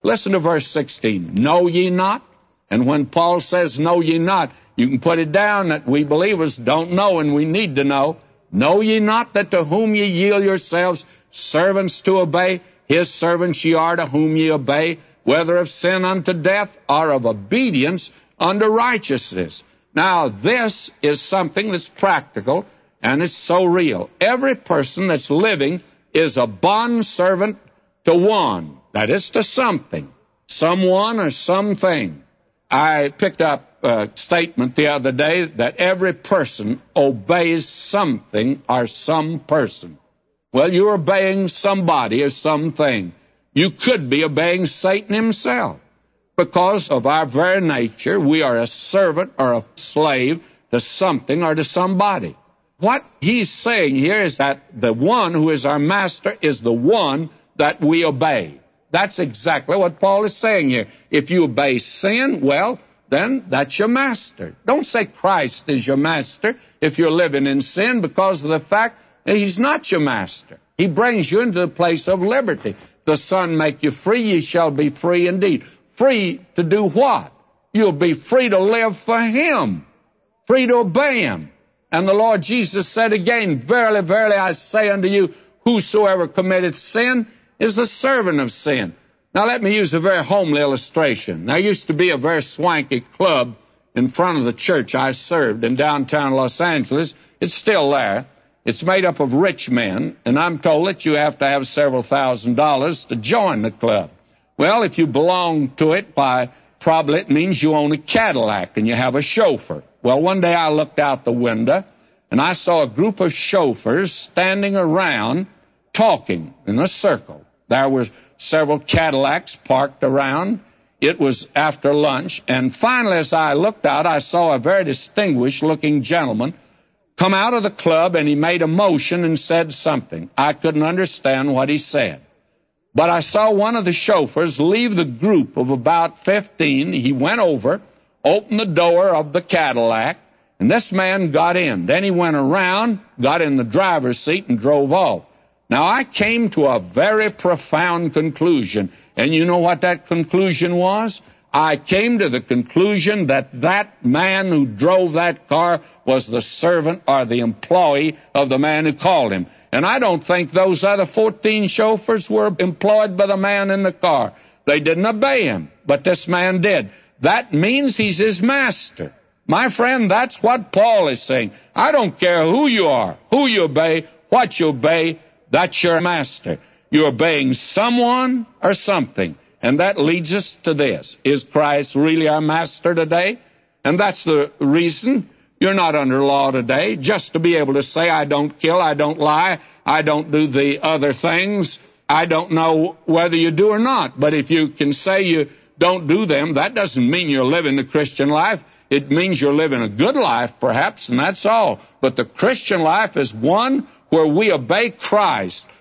Listen to verse 16. Know ye not? And when Paul says, know ye not, you can put it down that we believers don't know and we need to know. Know ye not that to whom ye yield yourselves servants to obey, his servants ye are to whom ye obey, whether of sin unto death or of obedience unto righteousness. Now, this is something that's practical and it's so real. Every person that's living is a bondservant to one. That is, to something, someone or something. I picked up a statement the other day that every person obeys something or some person. Well, you're obeying somebody or something. You could be obeying Satan himself. Because of our very nature, we are a servant or a slave to something or to somebody. What he's saying here is that the one who is our master is the one that we obey. That's exactly what Paul is saying here. If you obey sin, well, then that's your master. Don't say Christ is your master if you're living in sin, because of the fact that he's not your master. He brings you into the place of liberty. The Son make you free, ye shall be free indeed. Free to do what? You'll be free to live for him, free to obey him. And the Lord Jesus said again, verily, verily, I say unto you, whosoever committeth sin is the servant of sin. Now let me use a very homely illustration. There used to be a very swanky club in front of the church I served in downtown Los Angeles. It's still there. It's made up of rich men, and I'm told that you have to have several $1,000s to join the club. Well, if you belong to it, probably it means you own a Cadillac and you have a chauffeur. Well, one day I looked out the window, and I saw a group of chauffeurs standing around talking in a circle. There were several Cadillacs parked around. It was after lunch, and finally, as I looked out, I saw a very distinguished-looking gentleman come out of the club, and he made a motion and said something. I couldn't understand what he said. But I saw one of the chauffeurs leave the group of about 15. He went over, opened the door of the Cadillac, and this man got in. Then he went around, got in the driver's seat, and drove off. Now, I came to a very profound conclusion, and you know what that conclusion was? I came to the conclusion that that man who drove that car was the servant or the employee of the man who called him. And I don't think those other 14 chauffeurs were employed by the man in the car. They didn't obey him, but this man did. That means he's his master. My friend, that's what Paul is saying. I don't care who you are, who you obey, what you obey, that's your master. You're obeying someone or something. And that leads us to this. Is Christ really our master today? And that's the reason you're not under law today, just to be able to say, I don't kill, I don't lie, I don't do the other things. I don't know whether you do or not. But if you can say you don't do them, that doesn't mean you're living the Christian life. It means you're living a good life, perhaps, and that's all. But the Christian life is one where we obey Christ.